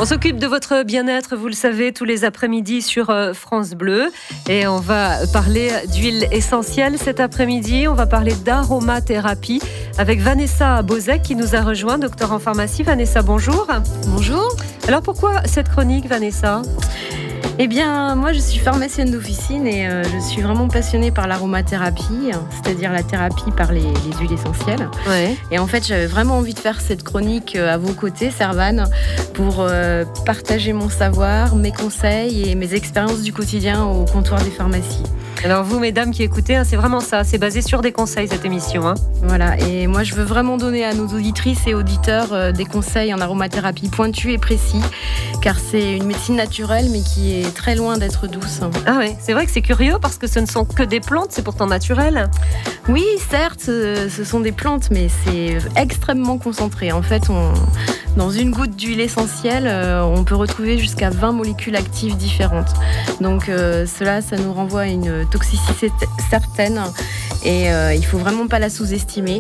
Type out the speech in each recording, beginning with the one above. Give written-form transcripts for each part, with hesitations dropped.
On s'occupe de votre bien-être, vous le savez, tous les après-midi sur France Bleu. Et on va parler d'huile essentielle cet après-midi. On va parler d'aromathérapie avec Vanessa Bozek qui nous a rejoint, docteur en pharmacie. Vanessa, bonjour. Bonjour. Alors pourquoi cette chronique, Vanessa ? Eh bien, moi je suis pharmacienne d'officine et je suis vraiment passionnée par l'aromathérapie, c'est-à-dire la thérapie par les huiles essentielles. Ouais. Et en fait, j'avais vraiment envie de faire cette chronique à vos côtés, Servane, pour partager mon savoir, mes conseils et mes expériences du quotidien au comptoir des pharmacies. Alors vous, mesdames qui écoutez, c'est vraiment ça, c'est basé sur des conseils cette émission. Voilà, et moi je veux vraiment donner à nos auditrices et auditeurs des conseils en aromathérapie pointus et précis, car c'est une médecine naturelle mais qui est très loin d'être douce. Ah ouais, c'est vrai que c'est curieux parce que ce ne sont que des plantes, c'est pourtant naturel. Oui, certes, ce sont des plantes, mais c'est extrêmement concentré. En fait, dans une goutte d'huile essentielle, on peut retrouver jusqu'à 20 molécules actives différentes. Donc ça nous renvoie à une toxicité certaine et il ne faut vraiment pas la sous-estimer.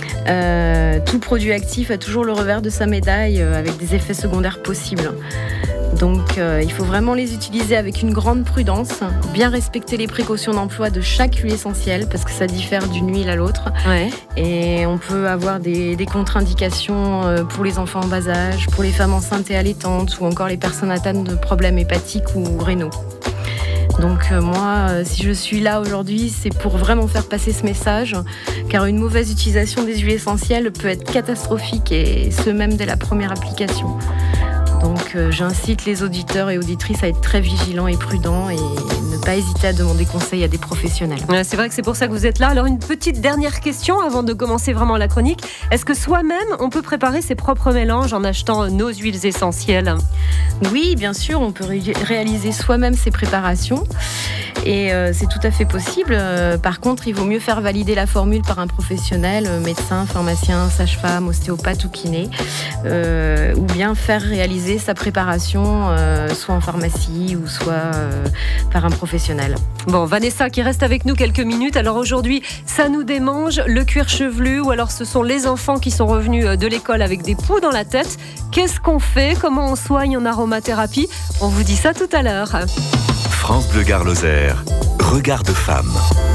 Tout produit actif a toujours le revers de sa médaille avec des effets secondaires possibles. Donc il faut vraiment les utiliser avec une grande prudence, bien respecter les précautions d'emploi de chaque huile essentielle parce que ça diffère d'une huile à l'autre. Ouais. Et on peut avoir des contre-indications pour les enfants en bas âge, pour les femmes enceintes et allaitantes ou encore les personnes atteintes de problèmes hépatiques ou rénaux. Donc moi, si je suis là aujourd'hui, c'est pour vraiment faire passer ce message, car une mauvaise utilisation des huiles essentielles peut être catastrophique, et ce même dès la première application. Donc j'incite les auditeurs et auditrices à être très vigilants et prudents et ne pas hésiter à demander conseil à des professionnels. Ouais, c'est vrai que c'est pour ça que vous êtes là. Alors une petite dernière question avant de commencer vraiment la chronique. Est-ce que soi-même, on peut préparer ses propres mélanges en achetant nos huiles essentielles ? Oui, bien sûr, on peut réaliser soi-même ses préparations et c'est tout à fait possible. Par contre, il vaut mieux faire valider la formule par un professionnel, médecin, pharmacien, sage-femme, ostéopathe ou kiné, ou bien faire réaliser sa préparation soit en pharmacie ou soit par un professionnel. Bon, Vanessa qui reste avec nous quelques minutes. Alors aujourd'hui, ça nous démange, le cuir chevelu, ou alors ce sont les enfants qui sont revenus de l'école avec des poux dans la tête. Qu'est-ce qu'on fait ? Comment on soigne en aromathérapie ? On vous dit ça tout à l'heure. France Bleu Gard Lozère, regard de femme.